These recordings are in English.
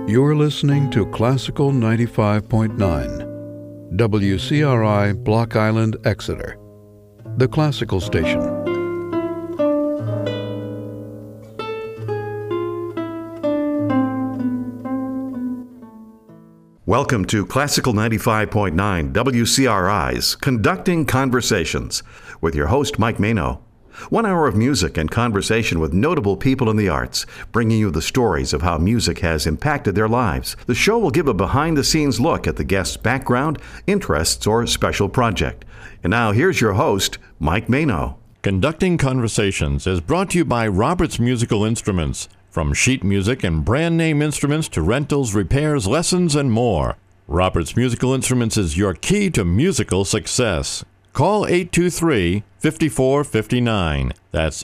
You're listening to Classical 95.9, WCRI Block Island, Exeter, the classical station. Welcome to Classical 95.9 WCRI's Conducting Conversations with your host, Mike Mano. 1 hour of music and conversation with notable people in the arts, bringing you the stories of how music has impacted their lives. The show will give a behind-the-scenes look at the guest's background, interests, or special project. And now here's your host, Mike Mano. Conducting Conversations is brought to you by Roberts Musical Instruments. From sheet music and brand name instruments to rentals, repairs, lessons, and more. Roberts Musical Instruments is your key to musical success. Call 823-5459. That's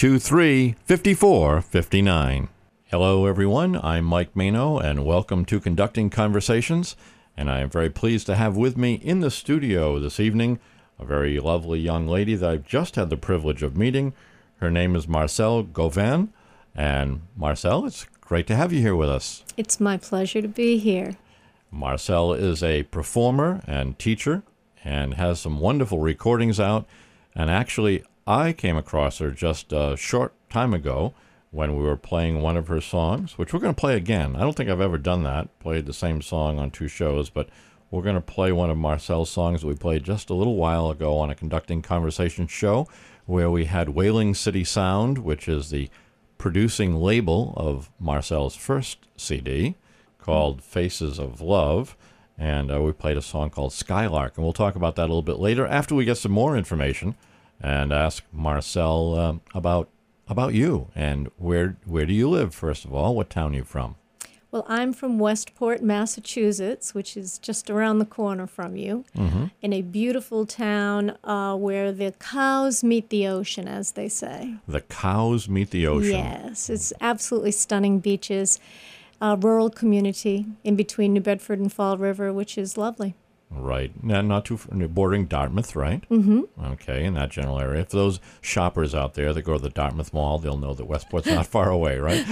823-5459. Hello, everyone. I'm Mike Mano, and welcome to Conducting Conversations. And I am very pleased to have with me in the studio this evening a very lovely young lady that I've just had the privilege of meeting. Her name is Marcelle Gauvin. And Marcelle, it's great to have you here with us. It's my pleasure to be here. Marcelle is a performer and teacher and has some wonderful recordings out. And actually, I came across her just a short time ago when we were playing one of her songs, which we're going to play again. I don't think I've ever done that, played the same song on two shows, but we're going to play one of Marcelle's songs that we played just a little while ago on a Conducting Conversation show where we had Whaling City Sound, which is the producing label of Marcelle's first CD called Faces of Love, and we played a song called Skylark, and we'll talk about that a little bit later after we get some more information and ask Marcelle about you and where do you live, first of all. What town are you from? Well, I'm from Westport, Massachusetts, which is just around the corner from you, in a beautiful town where the cows meet the ocean, as they say. The cows meet the ocean. Yes, it's absolutely stunning beaches, rural community in between New Bedford and Fall River, which is lovely. Right. Not too far, bordering Dartmouth, right? Mm-hmm. Okay, in that general area. For those shoppers out there that go to the Dartmouth Mall, they'll know that Westport's not far away, right?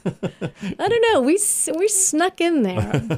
I don't know. We snuck in there.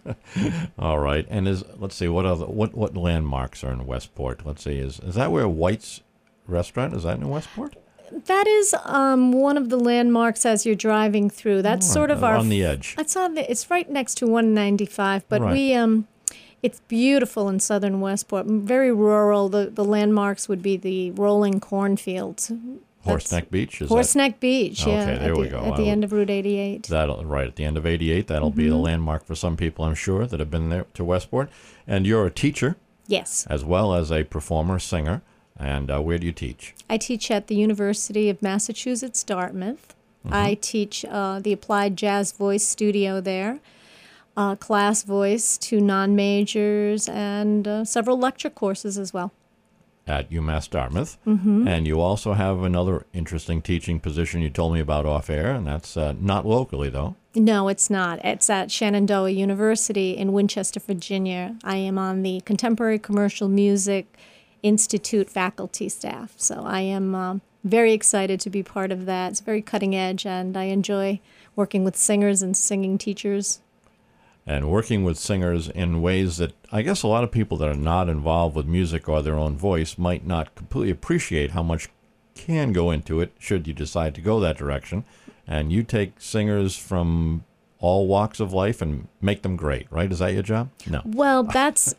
All right. And let's see, what landmarks are in Westport? Let's see, is that where White's Restaurant, is that in Westport? That is one of the landmarks as you're driving through. That's sort of on the edge. It's right next to 195, but right. It's beautiful in southern Westport, very rural. The landmarks would be the rolling cornfields. Horseneck Beach? Horseneck Beach, yeah. Okay, there we go. At the end of Route 88. Right, at the end of 88. That'll be a landmark for some people, I'm sure, that have been there to Westport. And you're a teacher. Yes. As well as a performer, singer. And where do you teach? I teach at the University of Massachusetts, Dartmouth. I teach the Applied Jazz Voice Studio there. Class voice to non-majors, and several lecture courses as well. At UMass Dartmouth. And you also have another interesting teaching position you told me about off-air, and that's not locally, though. No, it's not. It's at Shenandoah University in Winchester, Virginia. I am on the Contemporary Commercial Music Institute faculty staff, so I am very excited to be part of that. It's very cutting edge, and I enjoy working with singers and singing teachers. And working with singers in ways that I guess a lot of people that are not involved with music or their own voice might not completely appreciate how much can go into it should you decide to go that direction. And you take singers from all walks of life and make them great, right? Is that your job? No. Well, that's...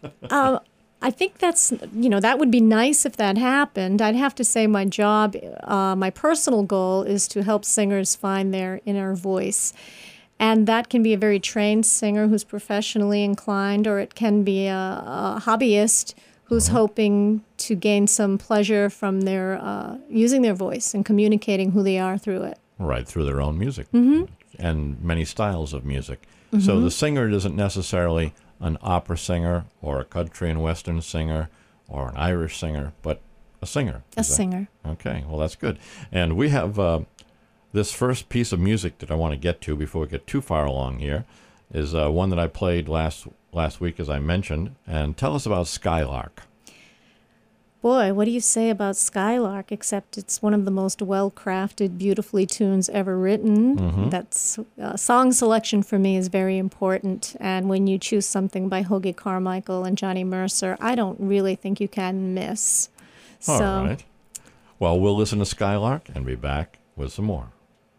I think that's, that would be nice if that happened. I'd have to say my job, my personal goal is to help singers find their inner voice. And that can be a very trained singer who's professionally inclined, or it can be a hobbyist who's hoping to gain some pleasure from their using their voice and communicating who they are through it. Right, through their own music and many styles of music. So the singer isn't necessarily an opera singer or a country and western singer or an Irish singer, but a singer. A singer. Okay, well, that's good. And we have... this first piece of music that I want to get to before we get too far along here is one that I played last week, as I mentioned. And tell us about Skylark. Boy, what do you say about Skylark, except it's one of the most well-crafted, beautifully tunes ever written. That's song selection for me is very important. And when you choose something by Hoagy Carmichael and Johnny Mercer, I don't really think you can miss. All right. Well, we'll listen to Skylark and be back with some more.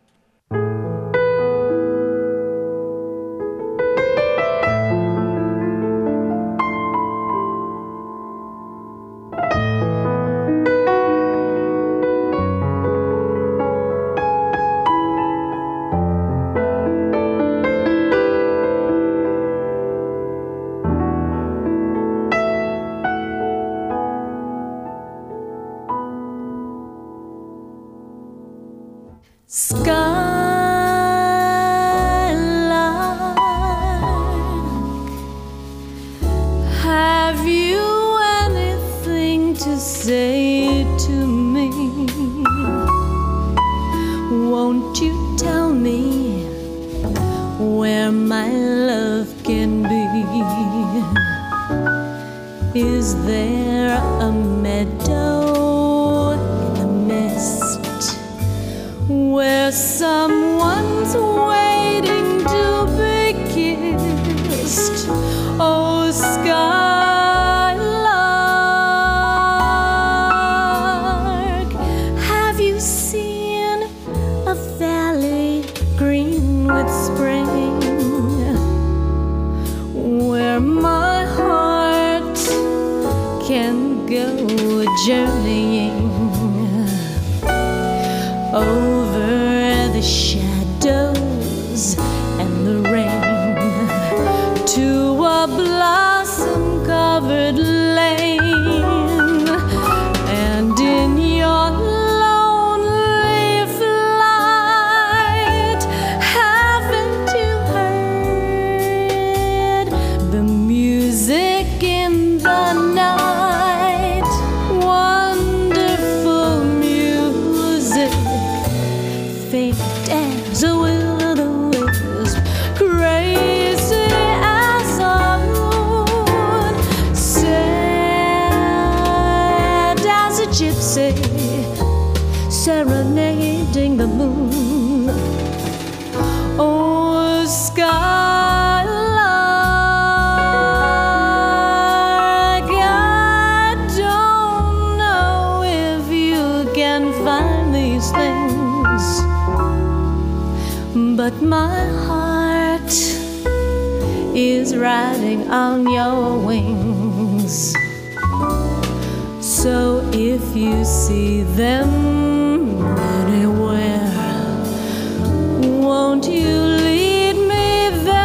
Skylark, have you anything to say to me? Won't you tell me where my love can be? Is there a meadow in the mist where someone's waiting to be kissed? Oh, Skylark, have you seen a valley green with spring, where my heart can go journeying over the shadows and the rain to a blossom-covered lane? And in your lonely flight, haven't you heard the music in the night? Wonderful music, faint as a will-o'-the-wisp, crazy as a moon, sad as a gypsy serenading the moon. Oh, Skylark, I don't know if you can find these things, but my heart is riding on your wings. So if you see them anywhere, won't you lead me there?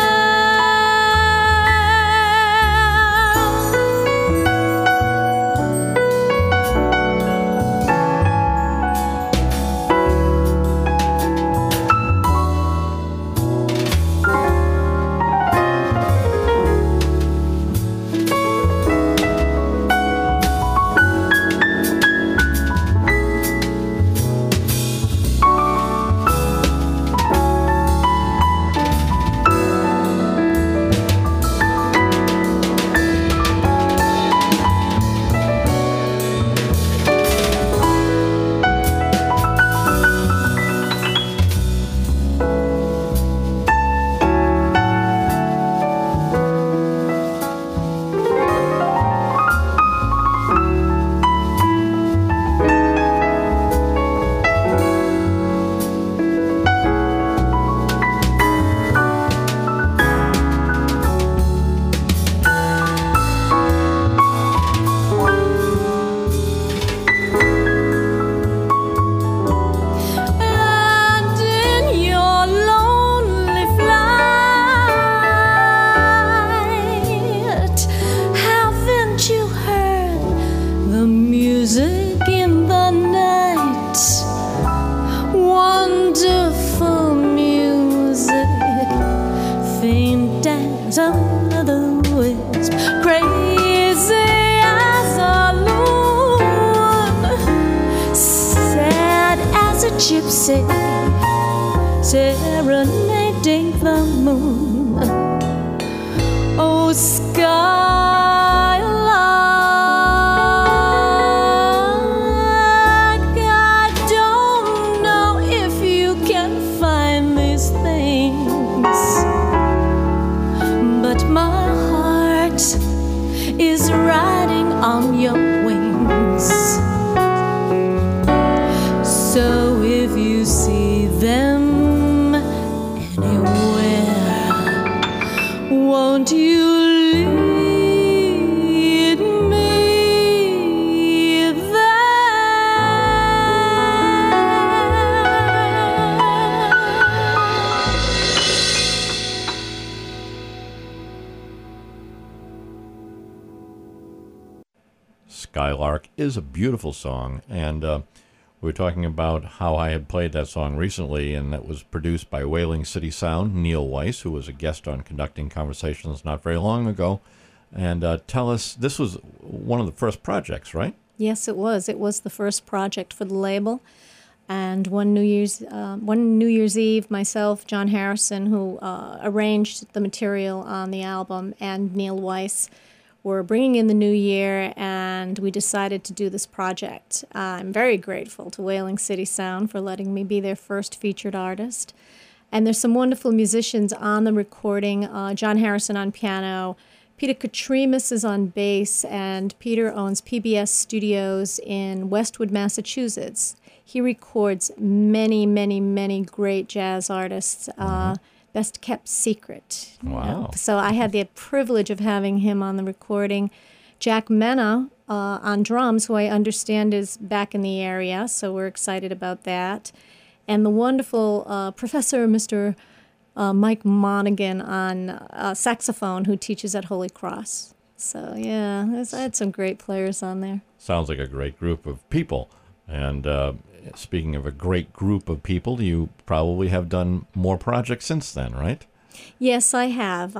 Gypsy serenading the moon. Oh, Skylark, them anywhere. Won't you lead me Skylark is a beautiful song, and we were talking about how I had played that song recently, and that was produced by Whaling City Sound, Neil Weiss, who was a guest on Conducting Conversations not very long ago. And tell us, this was one of the first projects, right? Yes, it was. It was the first project for the label. And one New Year's Eve, myself, John Harrison, who arranged the material on the album, and Neil Weiss were bringing in the new year, and we decided to do this project. I'm very grateful to Whaling City Sound for letting me be their first featured artist. And there's some wonderful musicians on the recording. John Harrison on piano, Peter Katremis is on bass, and Peter owns PBS Studios in Westwood, Massachusetts. He records many, many, many great jazz artists. Best kept secret. Wow. So I had the privilege of having him on the recording. Jack Mena on drums, who I understand is back in the area, so we're excited about that. And the wonderful Professor Mr. Mike Monaghan on saxophone, who teaches at Holy Cross. So yeah, I had some great players on there. Sounds like a great group of people. And speaking of a great group of people, you probably have done more projects since then, right? Yes, I have.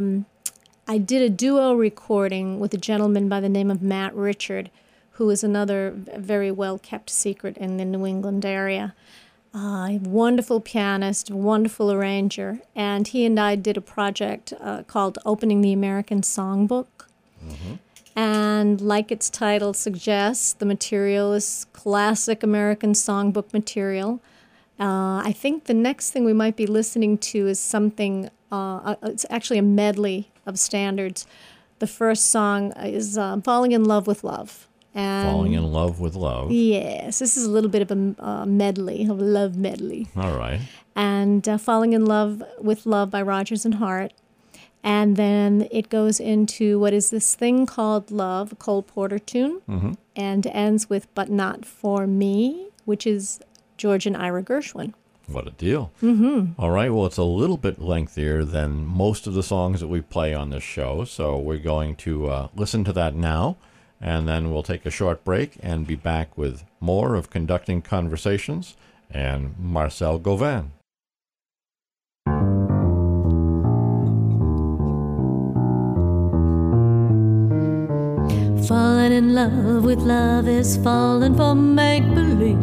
I did a duo recording with a gentleman by the name of Matt Richard, who is another very well-kept secret in the New England area. Wonderful pianist, wonderful arranger, and he and I did a project called Opening the American Songbook. Mm-hmm. And like its title suggests, the material is classic American songbook material. I think the next thing we might be listening to is something, it's actually a medley of standards. The first song is Falling in Love with Love. And Falling in Love with Love. Yes, this is a little bit of a medley, a love medley. All right. And Falling in Love with Love by Rodgers and Hart. And then it goes into What Is This Thing Called Love, a Cole Porter tune, and ends with But Not For Me, which is George and Ira Gershwin. What a deal. Mm-hmm. All right, well, it's a little bit lengthier than most of the songs that we play on this show, so we're going to listen to that now, and then we'll take a short break and be back with more of Conducting Conversations and Marcel Gauvin. Falling in love with love is falling for make-believe.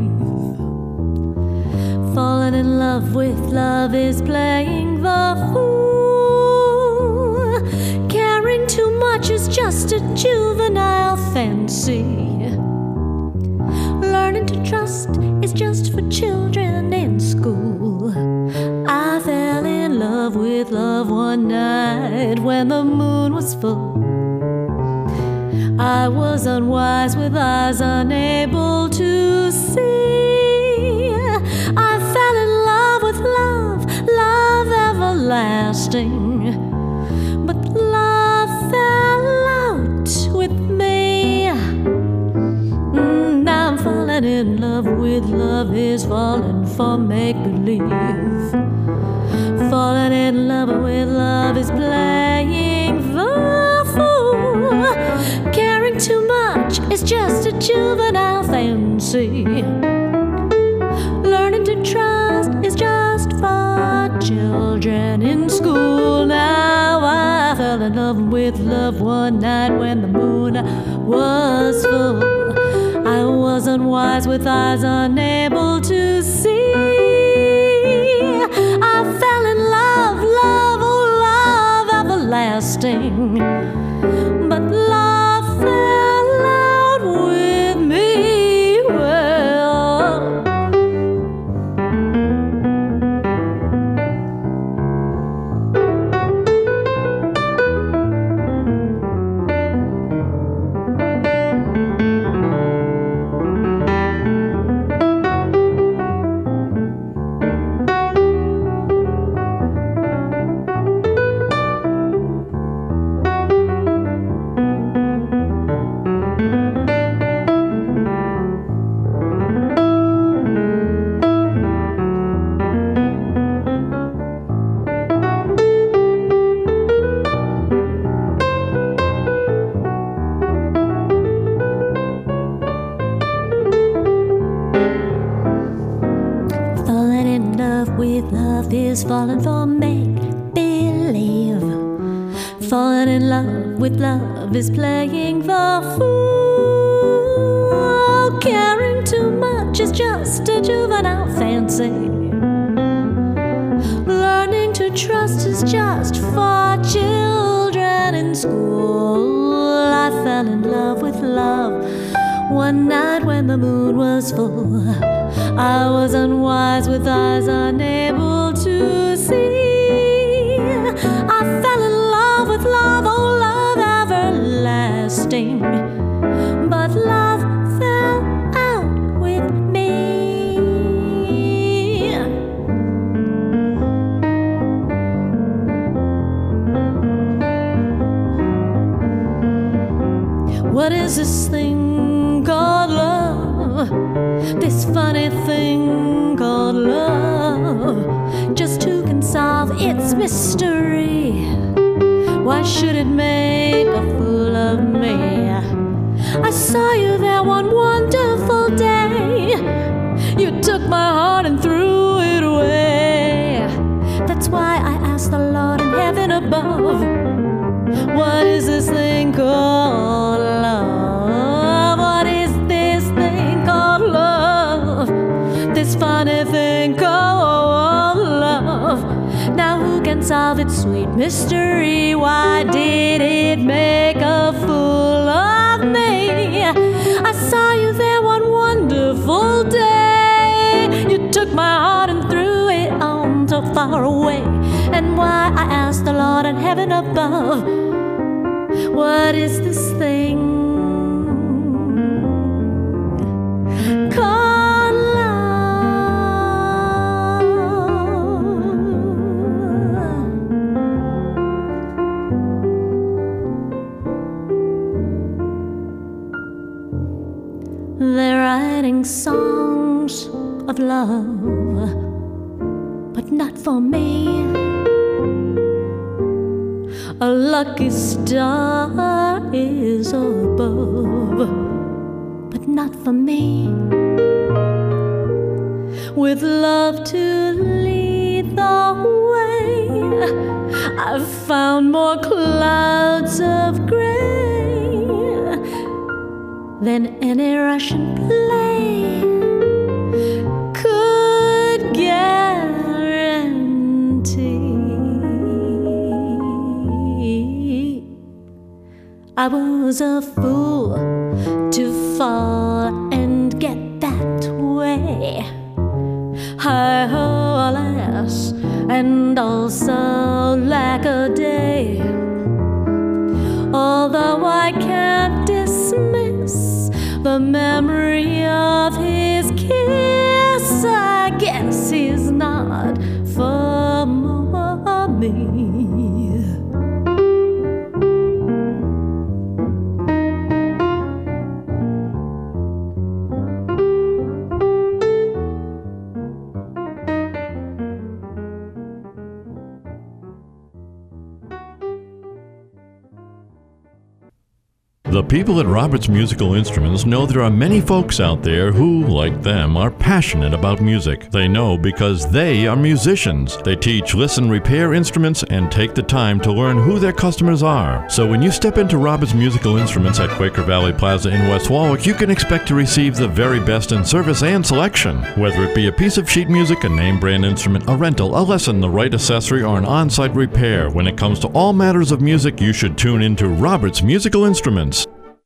Falling in love with love is playing the fool. Caring too much is just a juvenile fancy. Learning to trust is just for children in school. I fell in love with love one night when the moon was full. I was unwise with eyes unable to see. I fell in love with love, love everlasting. But love fell out with me. Now I'm falling in love with love is falling for make-believe. Falling in love with love is playing the fool. Caring too much is just a juvenile fancy. Learning to trust is just for children in school. Now I fell in love with love one night when the moon was full. I was unwise with eyes unable to see. I fell in love, love, oh love everlasting. But love fell out with me. Well, with love is falling for make-believe. Falling in love with love is playing the fool. Caring too much is just a juvenile fancy. Learning to trust is just for children in school. I fell in love with love one night when the moon was full. I was unwise with eyes unable to see. I fell in love with love, oh love everlasting. But love fell out with me. What is this thing called love? This funny thing called love. Just who can solve its mystery? Why should it make a fool of me? I saw you there one wonderful day. You took my heart and threw it away. That's why I asked the Lord in heaven above, what is this thing called love? What is this thing called love? This funny thing called love. Now who can solve its sweet mystery? Why did it make a fool of me? I saw you there one wonderful day. You took my heart and threw it on so far away. And why, I asked the Lord in heaven above, what is this thing called love? They're writing songs of love, but not for me. A lucky star is above, but not for me. With love to lead the way, I've found more clouds of gray than any Russian play could guarantee. I was a fool to fall and get that way. Hi-ho, alas, and also lack a day. Although I can't dismiss the memory of his kiss, I guess he's not for me. The people at Roberts Musical Instruments know there are many folks out there who, like them, are passionate about music. They know because they are musicians. They teach, listen, repair instruments, and take the time to learn who their customers are. So when you step into Roberts Musical Instruments at Quaker Valley Plaza in West Warwick, you can expect to receive the very best in service and selection. Whether it be a piece of sheet music, a name brand instrument, a rental, a lesson, the right accessory, or an on-site repair, when it comes to all matters of music, you should tune into Roberts Musical Instruments.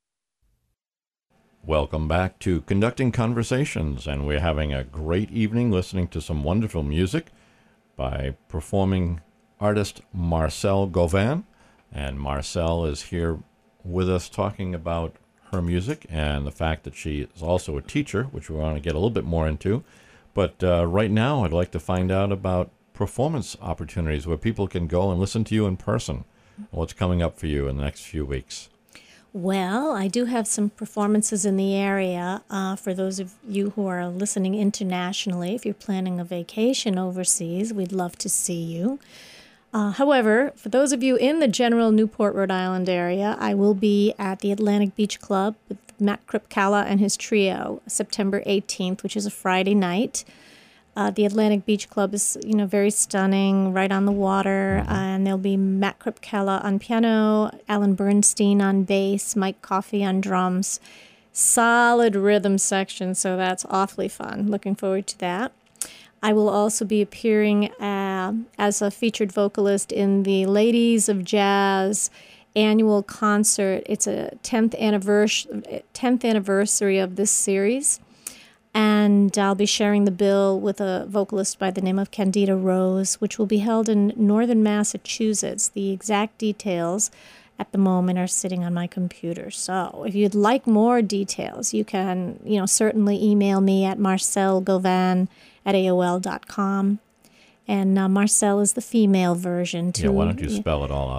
Welcome back to Conducting Conversations, and we're having a great evening listening to some wonderful music by performing artist Marcelle Gauvin. And Marcelle is here with us talking about her music and the fact that she is also a teacher, which we want to get a little bit more into. But right now I'd like to find out about performance opportunities where people can go and listen to you in person. What's coming up for you in the next few weeks? Well, I do have some performances in the area. For those of you who are listening internationally, if you're planning a vacation overseas, we'd love to see you. However, for those of you in the general Newport, Rhode Island area, I will be at the Atlantic Beach Club with Matt Kripkala and his trio, September 18th, which is a Friday night. The Atlantic Beach Club is, very stunning, right on the water. And there'll be Matt Kripkella on piano, Alan Bernstein on bass, Mike Coffey on drums. Solid rhythm section, so that's awfully fun. Looking forward to that. I will also be appearing as a featured vocalist in the Ladies of Jazz annual concert. It's a 10th anniversary of this series. And I'll be sharing the bill with a vocalist by the name of Candida Rose, which will be held in northern Massachusetts. The exact details at the moment are sitting on my computer. So if you'd like more details, you can, certainly email me at marcellegauvin@aol.com. And Marcelle is the female version, too. Yeah, why don't you spell it all out?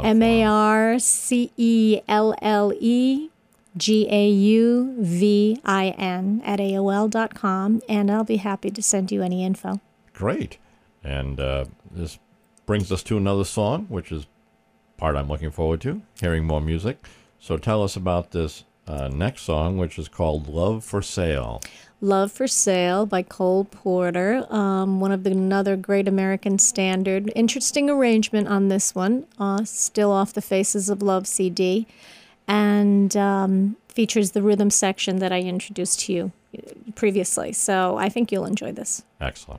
MarcelleGauvin at AOL.com, and I'll be happy to send you any info. Great. And this brings us to another song, which is part I'm looking forward to, hearing more music. So tell us about this next song, which is called Love for Sale. Love for Sale by Cole Porter, another great American standard. Interesting arrangement on this one, still off the Faces of Love CD, and features the rhythm section that I introduced to you previously. So I think you'll enjoy this. Excellent.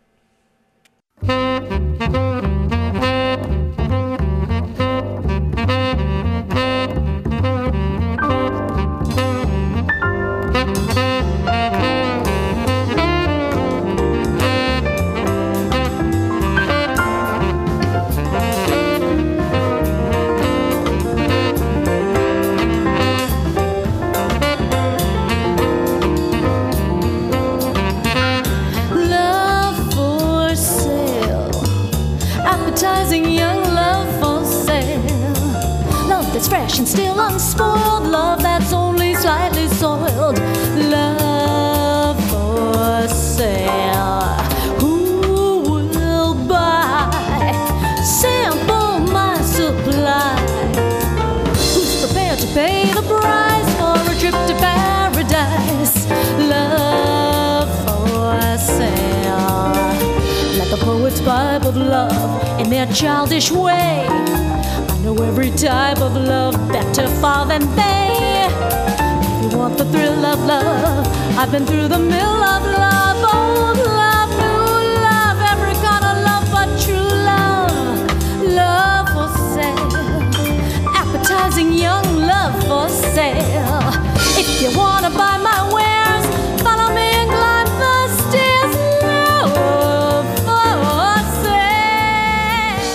Fresh and still unspoiled, love that's only slightly soiled, love for sale. Who will buy? Sample my supply. Who's prepared to pay the price for a trip to paradise? Love for sale. Let the poets pipe of love in their childish way. Know every type of love better far than they. If you want the thrill of love, I've been through the mill of love. Old love, new love, every kind of love but true love. Love for sale, appetizing young love for sale. If you wanna buy my wares, follow me and climb the stairs. Love for sale.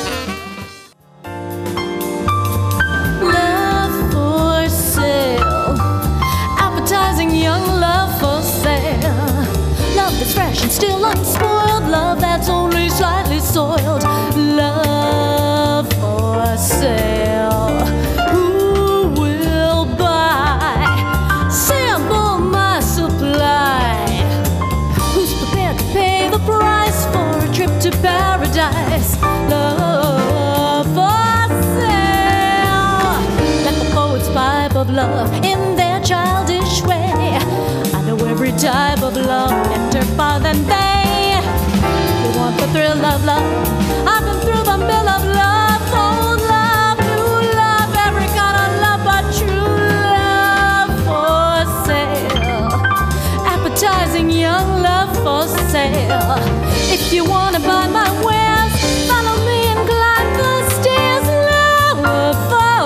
Love for sale, appetizing young love for sale. Love that's fresh and still unspoiled, love that's only slightly soiled. Love for sale. Who will buy? Sample my supply. Who's prepared to pay the price for a trip to paradise? Love for sale. Let the poets pipe of love in their childish way. I know every type of love better far than they. If you want the thrill of love, I've been through the mill of love. Old love, new love, every kind of love but true love for sale. Appetizing young love for sale. If you want to buy my wares, follow me and climb the stairs. Love for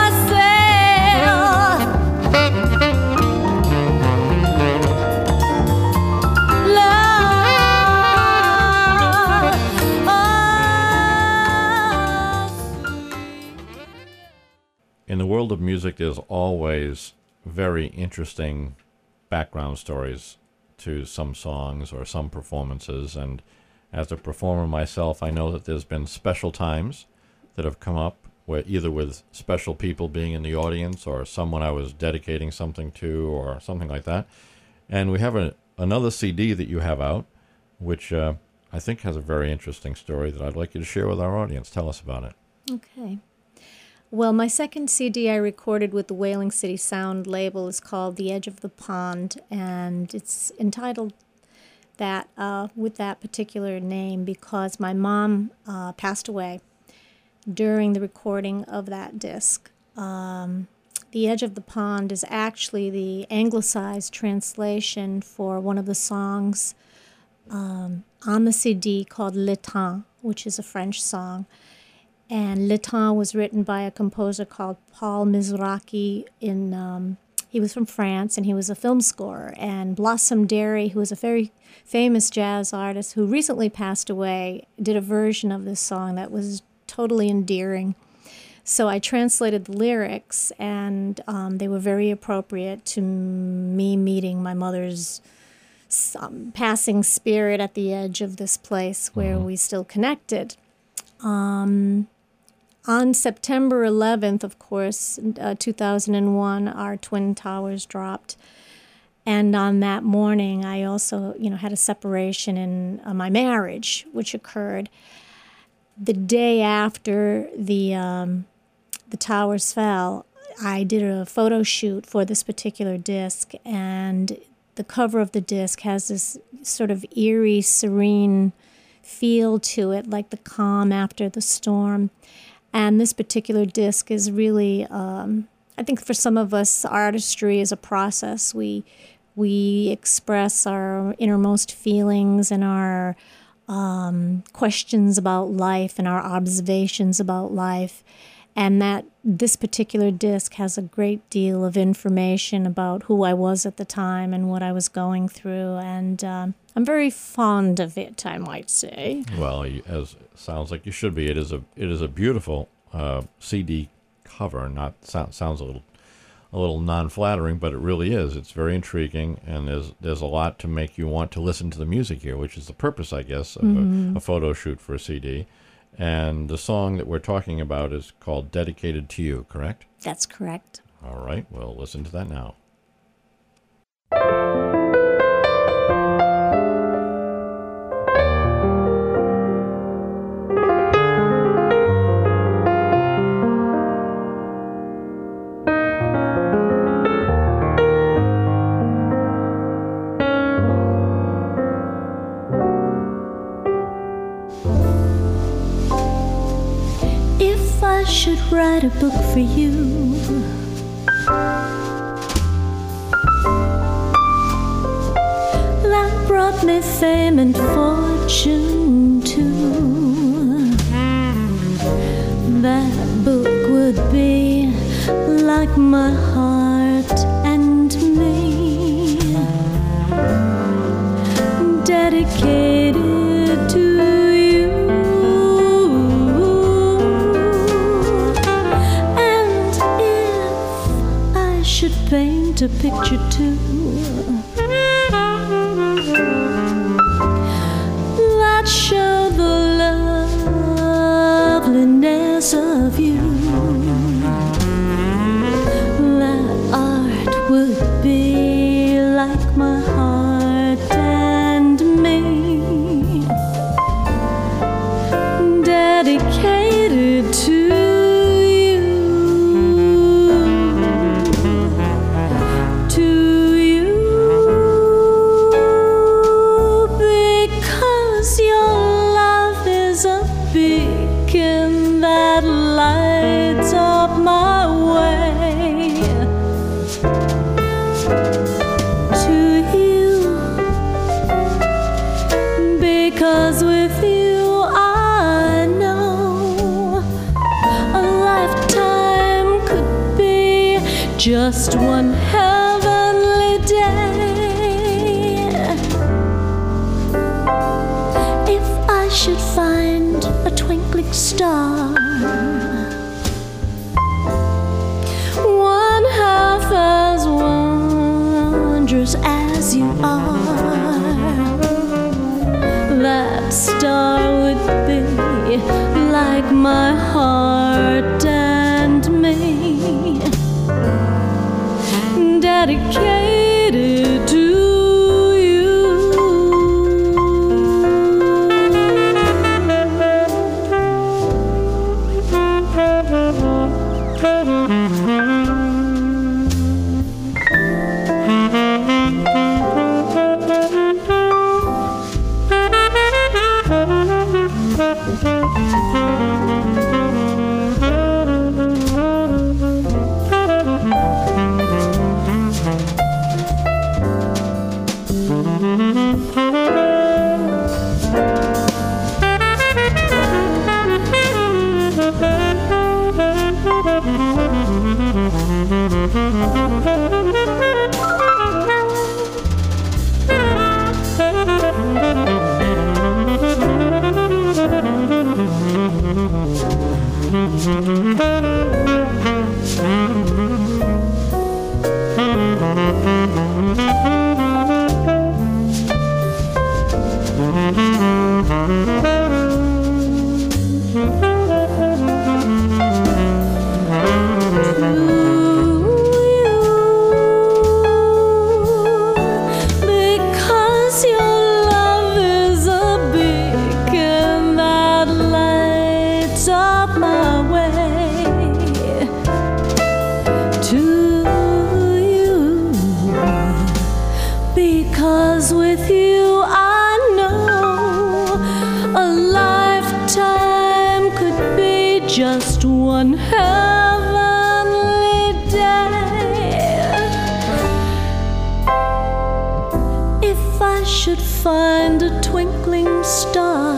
sale. Love. In the world of music, there's always very interesting background stories to some songs or some performances. And as a performer myself, I know that there's been special times that have come up where either with special people being in the audience or someone I was dedicating something to or something like that. And we have another CD that you have out, which I think has a very interesting story that I'd like you to share with our audience. Tell us about it. Okay. Well, my second CD I recorded with the Whaling City Sound label is called The Edge of the Pond, and it's entitled with that particular name because my mom passed away during the recording of that disc. The Edge of the Pond is actually the anglicized translation for one of the songs on the CD called Le Temps, which is a French song. And Le Temps was written by a composer called Paul Mizrachi. He was from France, and he was a film scorer. And Blossom Derry, who was a very famous jazz artist who recently passed away, did a version of this song that was totally endearing. So I translated the lyrics, and they were very appropriate to me meeting my mother's passing spirit at the edge of this place where we still connected. On September 11th, of course, 2001, our Twin Towers dropped. And on that morning, I also, had a separation in my marriage, which occurred. The day after the towers fell, I did a photo shoot for this particular disc, and the cover of the disc has this sort of eerie, serene feel to it, like the calm after the storm. And this particular disc is really, I think for some of us, artistry is a process. We express our innermost feelings and our questions about life and our observations about life. And that this particular disc has a great deal of information about who I was at the time and what I was going through. And I'm very fond of it, I might say. Well, as sounds like you should be. It is a beautiful CD cover. Sounds a little non-flattering, but it really is. It's very intriguing, and there's a lot to make you want to listen to the music here, which is the purpose, I guess, of a photo shoot for a CD. And the song that we're talking about is called Dedicated to You, correct? That's correct. All right, we'll listen to that now. Should write a book for you, that brought me fame and fortune too. That book would be like my heart and me, dedicated to paint a picture too that showed the loveliness of you. That art would be like my heart and me, dedicated to just one heavenly day. If I should find a twinkling star, one half as wondrous as you are, that star would be like my heart and me, dedicated to you. Because your love is a beacon that lights up my way to you. Because with you I know a lifetime could be just one heavenly day. If I should find a twinkling star,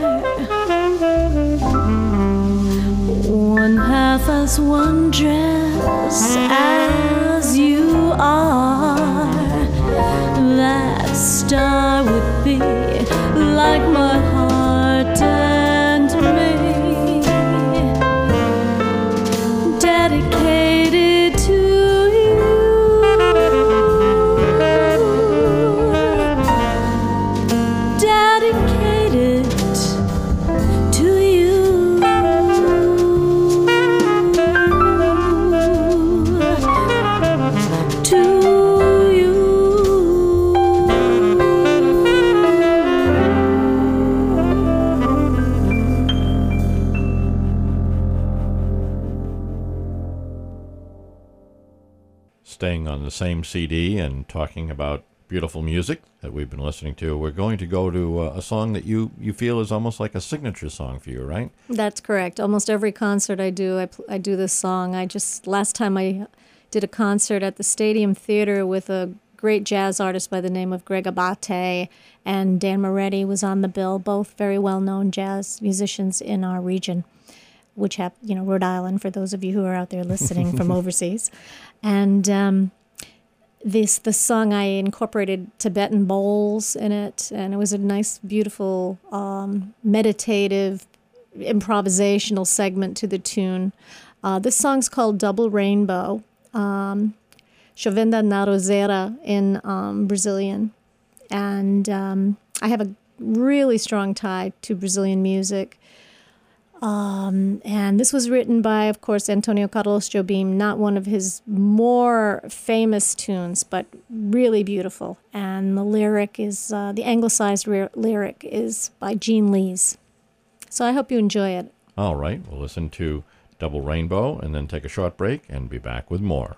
one half as wondrous as you are, that star would be like my heart and me, dedicated to you, dedicated to you, to you. Staying on the same CD and talking about beautiful music that we've been listening to, we're going to go to a song that you feel is almost like a signature song for you, right? That's correct. Almost every concert I do, I do this song. Last time I did a concert at the Stadium Theater with a great jazz artist by the name of Greg Abate, and Dan Moretti was on the bill, both very well-known jazz musicians in our region, which have, Rhode Island, for those of you who are out there listening from overseas. And the song, I incorporated Tibetan bowls in it, and it was a nice, beautiful, meditative, improvisational segment to the tune. This song's called Double Rainbow, Chovenda na Roseira in Brazilian. And I have a really strong tie to Brazilian music. And this was written by, of course, Antonio Carlos Jobim, not one of his more famous tunes, but really beautiful. And the lyric is, the anglicized lyric is by Gene Lees. So I hope you enjoy it. All right, we'll listen to Double Rainbow and then take a short break and be back with more.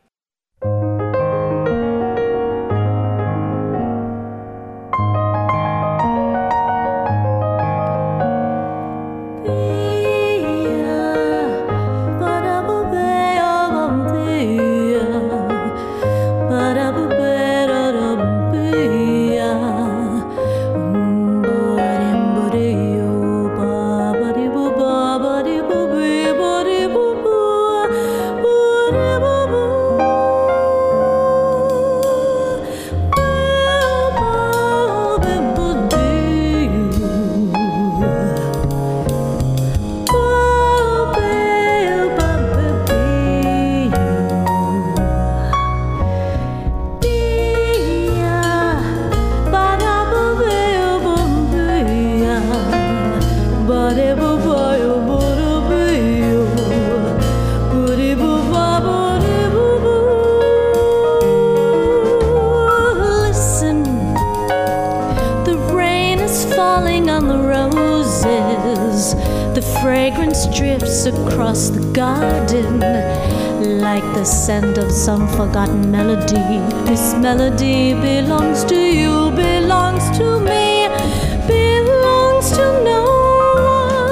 Across the garden like the scent of some forgotten melody. This melody belongs to you, belongs to me, belongs to no one.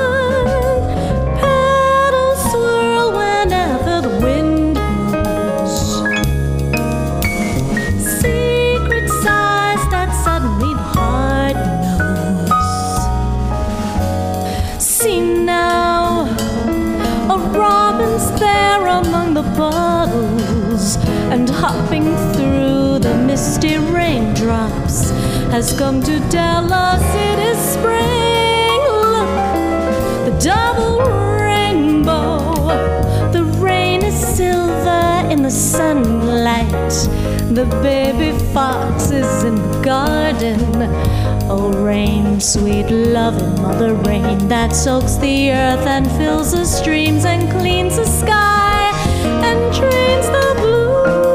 the puddles and hopping through the misty raindrops has come to tell us it is spring. Look, the double rainbow. The rain is silver in the sunlight. The baby fox is in the garden. Oh, rain, sweet loving mother rain, that soaks the earth and fills the streams and cleans the sky and trains the blue.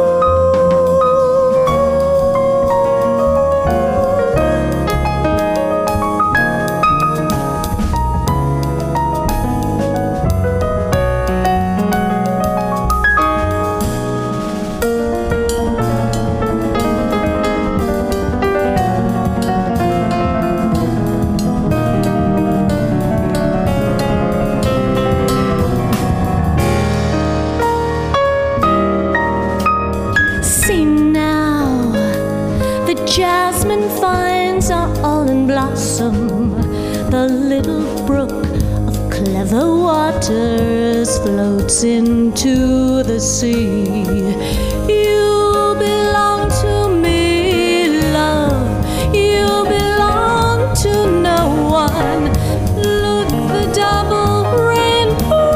Jasmine vines are all in blossom. The little brook of clever waters floats into the sea. You belong to me, love. You belong to no one. Look, the double rainbow.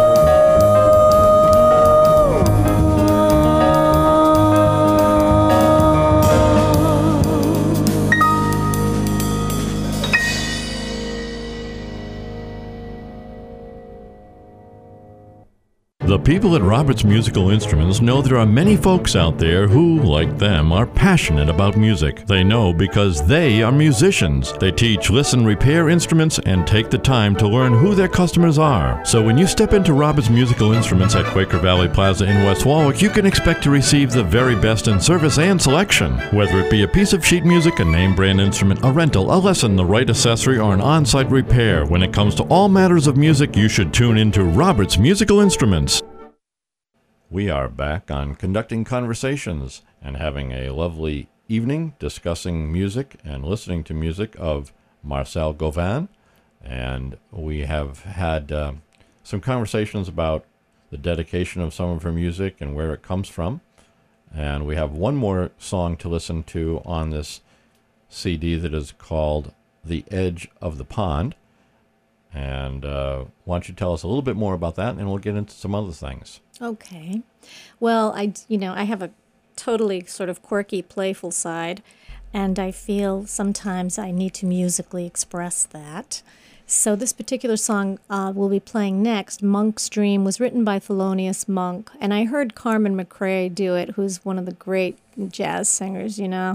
The people at Roberts Musical Instruments know there are many folks out there who, like them, are passionate about music. They know because they are musicians. They teach, listen, repair instruments, and take the time to learn who their customers are. So when you step into Roberts Musical Instruments at Quaker Valley Plaza in West Warwick, you can expect to receive the very best in service and selection. Whether it be a piece of sheet music, a name brand instrument, a rental, a lesson, the right accessory, or an on-site repair, when it comes to all matters of music, you should tune into Roberts Musical Instruments. We are back on Conducting Conversations and having a lovely evening discussing music and listening to music of Marcel Gauvin. And we have had some conversations about the dedication of some of her music and where it comes from. And we have one more song to listen to on this CD that is called The Edge of the Pond. And why don't you tell us a little bit more about that, and we'll get into some other things. Okay. Well, I have a totally sort of quirky, playful side, and I feel sometimes I need to musically express that. So this particular song we'll be playing next, Monk's Dream, was written by Thelonious Monk, and I heard Carmen McRae do it, who's one of the great jazz singers,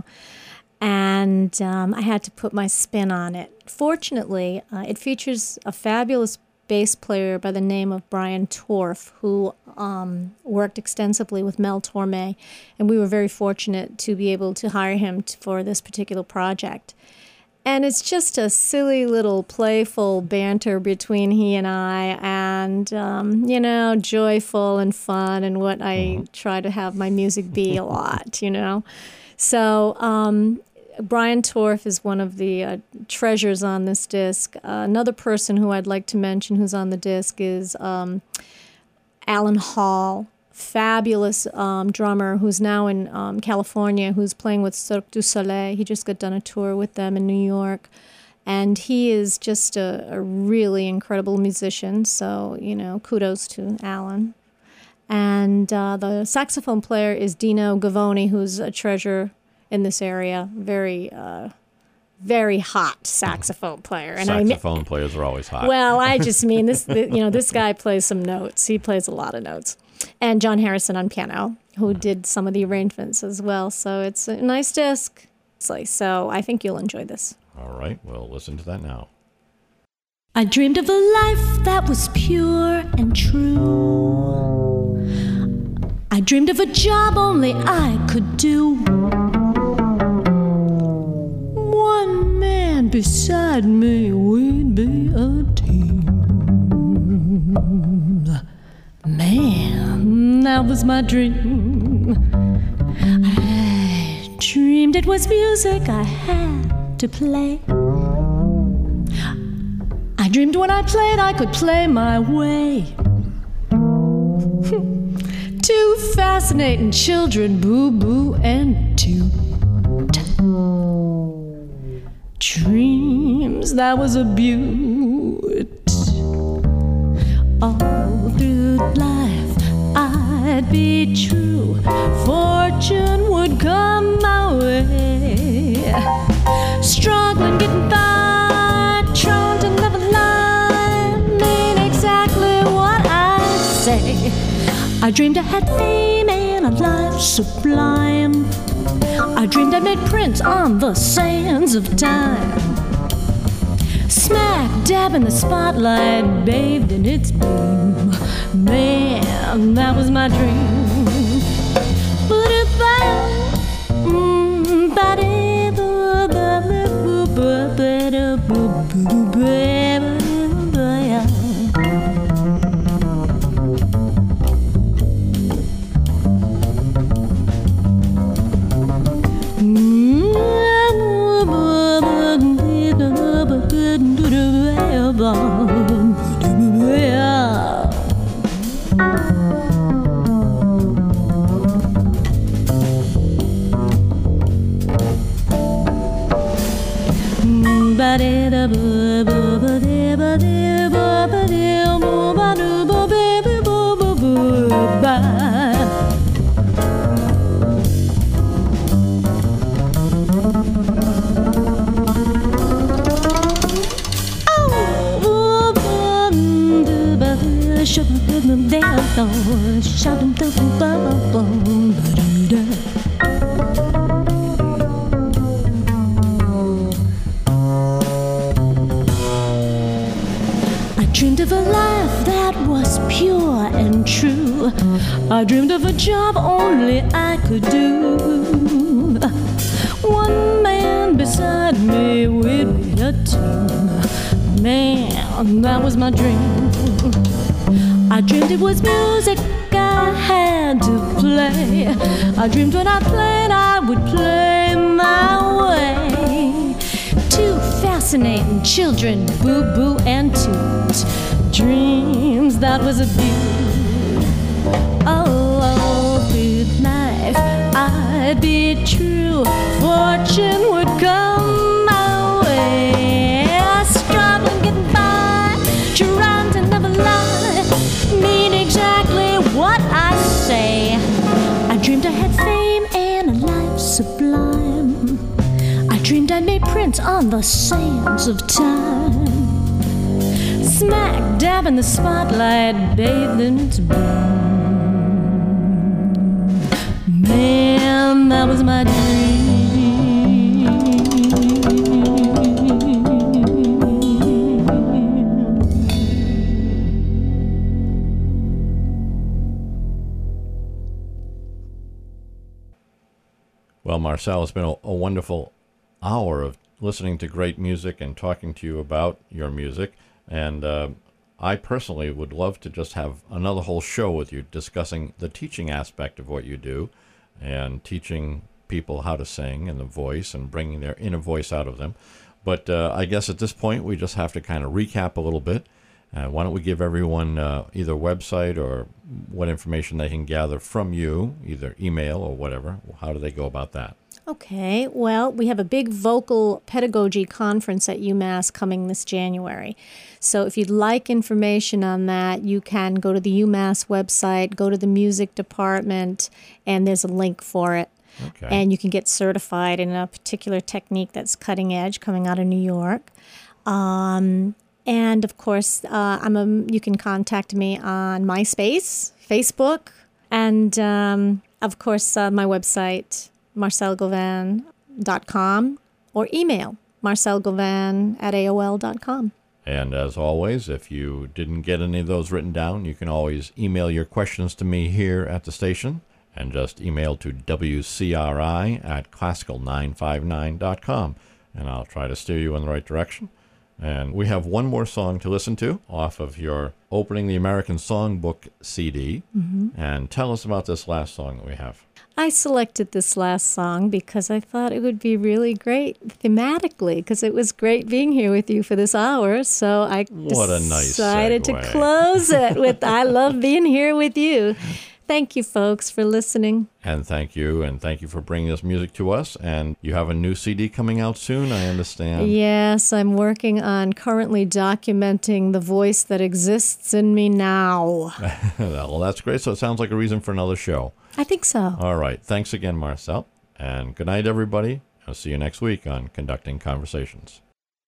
and I had to put my spin on it. Fortunately, it features a fabulous bass player by the name of Brian Torff, who worked extensively with Mel Torme, and we were very fortunate to be able to hire him for this particular project. And it's just a silly little playful banter between he and I, and, joyful and fun, and what I try to have my music be a lot, So Brian Torff is one of the treasures on this disc. Another person who I'd like to mention who's on the disc is Alan Hall, fabulous drummer who's now in California, who's playing with Cirque du Soleil. He just got done a tour with them in New York. And he is just a really incredible musician, so, kudos to Alan. And the saxophone player is Dino Gavoni, who's a treasure in this area, very hot saxophone player. And saxophone players are always hot. Well, I just mean this guy plays some notes. He plays a lot of notes. And John Harrison on piano, who did some of the arrangements as well. So it's a nice disc. So I think you'll enjoy this. All right, we'll listen to that now. I dreamed of a life that was pure and true. I dreamed of a job only I could do. One man beside me, we'd be a team. Man, that was my dream. I dreamed it was music I had to play. I dreamed when I played I could play my way to fascinating children, Boo Boo and Toot. Dreams, that was a beaut. All through life I'd be true. Fortune would come my way. Struggling, getting by, trying to live a life, mean exactly what I say. I dreamed I had fame and a life sublime. I dreamed I made prints on the sands of time. Smack dab in the spotlight, bathed in its beam. Man, that was my dream. I dreamed of a job only I could do. One man beside me, we'd be a team. Man, that was my dream. I dreamed it was music I had to play. I dreamed when I played, I would play my way. Two fascinating children, Boo Boo and Toot. Dreams, that was a beaut. Oh, through life I'd be true. Fortune would come my way. Struggling, getting by, trying to never lie, mean exactly what I say. I dreamed I had fame and a life sublime. I dreamed I made prints on the sands of time. Smack dab in the spotlight, bathed in its beam. Man, that was my dream. Well, Marcel, it's been a wonderful hour of listening to great music and talking to you about your music. And I personally would love to just have another whole show with you discussing the teaching aspect of what you do and teaching people how to sing and the voice and bringing their inner voice out of them. But I guess at this point we just have to kind of recap a little bit. Why don't we give everyone either a website or what information they can gather from you, either email or whatever. How do they go about that? Okay, well, we have a big vocal pedagogy conference at UMass coming this January. So if you'd like information on that, you can go to the UMass website, go to the music department, and there's a link for it. Okay. And you can get certified in a particular technique that's cutting edge coming out of New York. And of course, you can contact me on MySpace, Facebook, and of course, my website, marcelgauvin.com, or email marcelgauvin@aol.com. And as always, if you didn't get any of those written down, you can always email your questions to me here at the station, and just email to wcri@classical959.com, and I'll try to steer you in the right direction. And we have one more song to listen to off of your Opening the American Songbook CD. Mm-hmm. And tell us about this last song that we have. I selected this last song because I thought it would be really great thematically, because it was great being here with you for this hour. So I decided to close it with I Love Being Here With You. Thank you, folks, for listening. And thank you for bringing this music to us. And you have a new CD coming out soon, I understand. Yes, I'm working on currently documenting the voice that exists in me now. Well, that's great. So it sounds like a reason for another show. I think so. All right. Thanks again, Marcel. And good night, everybody. I'll see you next week on Conducting Conversations.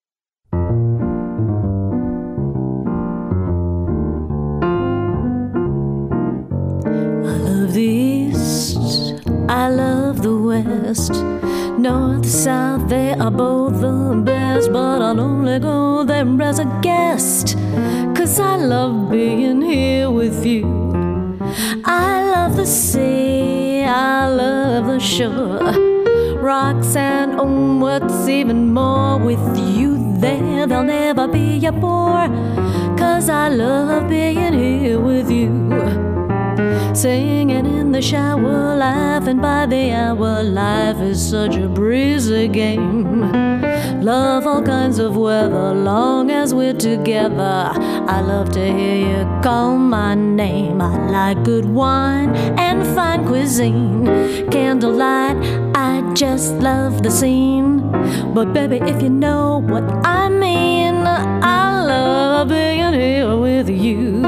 The East, I love the West. North, South, they are both the best, but I'll only go there as a guest, 'cause I love being here with you. I love the sea, I love the shore, rocks and what's even more, with you there, there'll never be a bore, 'cause I love being here with you. Singing in the shower, laughing by the hour, life is such a breezy game. Love all kinds of weather, long as we're together. I love to hear you call my name. I like good wine and fine cuisine. Candlelight, I just love the scene. But baby, if you know what I mean, I love being here with you.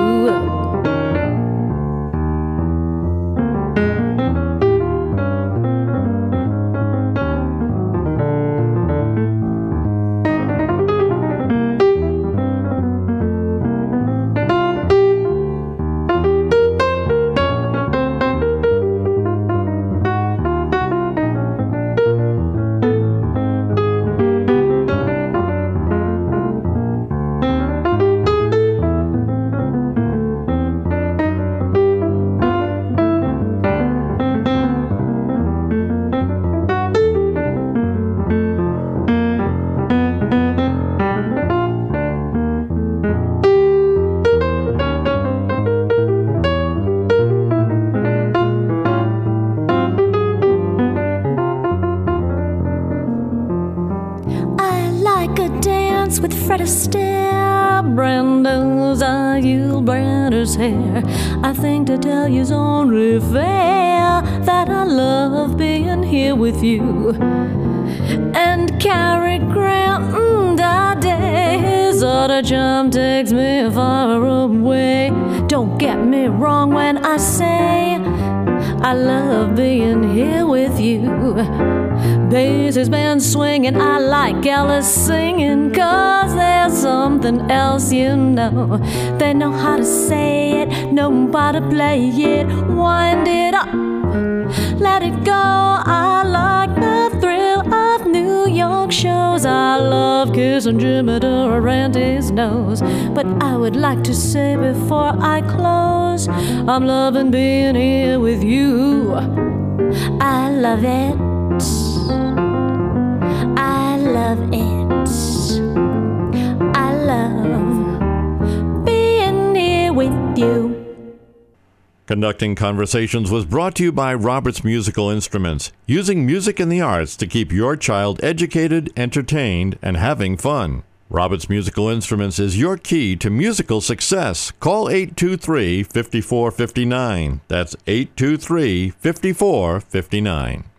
With Fred Astaire, Brando's Yule Brander's hair. I think to tell you's only fair that I love being here with you. And Cary Grant, his other charm takes me far away. Don't get me wrong when I say I love being here with you. Bass has been swinging, I like Alice singing, 'cause there's something else, you know. They know how to say it, know how to play it. Wind it up, let it go. I like the thrill of New York shows. I love kissing Jimmy Durante's nose. But I would like to say before I close, I'm loving being here with you. I love it, I love it, I love being here with you. Conducting Conversations was brought to you by Roberts Musical Instruments, using music in the arts to keep your child educated, entertained, and having fun. Roberts Musical Instruments is your key to musical success. Call 823-5459. That's 823-5459.